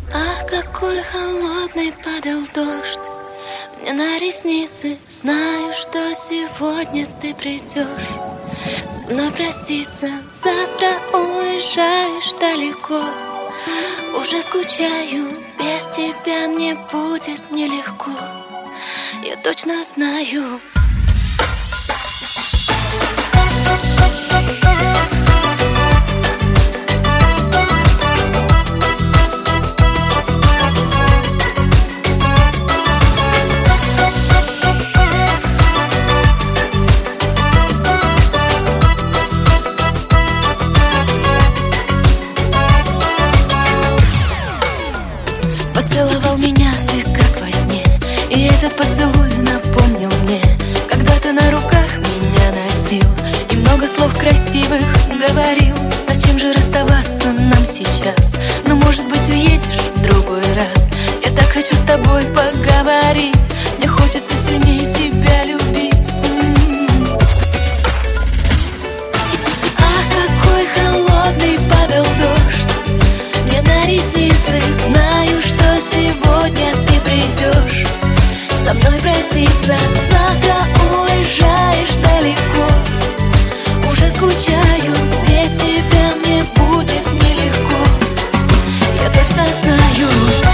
Ах, какой холодный падал дождь мне на ресницы. Знаю, что сегодня ты придешь со мной проститься. Завтра уезжаешь далеко. Уже скучаю, без тебя мне будет нелегко. Я точно знаю. Поцеловал меня ты как во сне, и этот поцелуй напомнил мне, когда ты на руках меня носил и много слов красивых говорил. Зачем же расставаться нам сейчас? Но может быть уедешь в другой раз. Я так хочу с тобой поговорить. Мне хочется сильнее тебя любить. Ах, какой холодный падал дождь мне на ресницы. Знаю, что сегодня ты придешь со мной проститься. Завтра уезжаешь далеко. Уже скучаю, без тебя мне будет нелегко. Я точно знаю.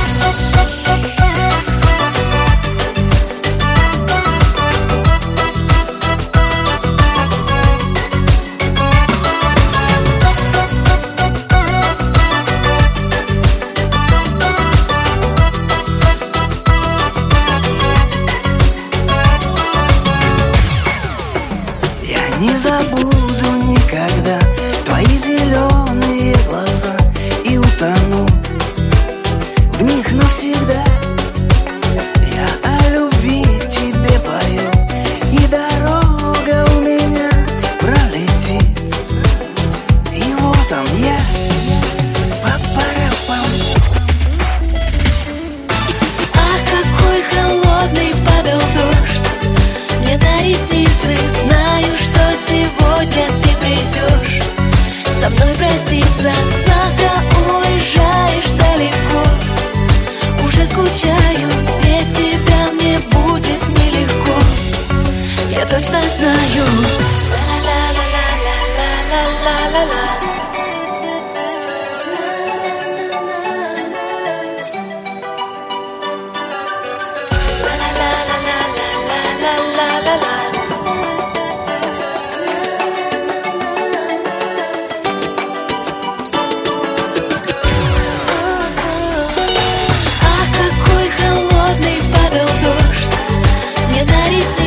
Не забуду никогда твои зеленые глаза и утону в них навсегда. Я о любви тебе пою, и дорога у меня пролетит. И вот он я, па-па-ра-пам. Ах, какой холодный падал дождь мне на ресницы. Знаю, что сегодня ты придешь со мной проститься. Завтра уезжаешь далеко. Уже скучаю, без тебя мне будет нелегко. Я точно знаю. Ла-ла-ла-ла-ла-ла-ла-ла-ла.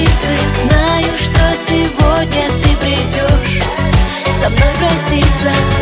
Знаю, что сегодня ты придешь со мной проститься.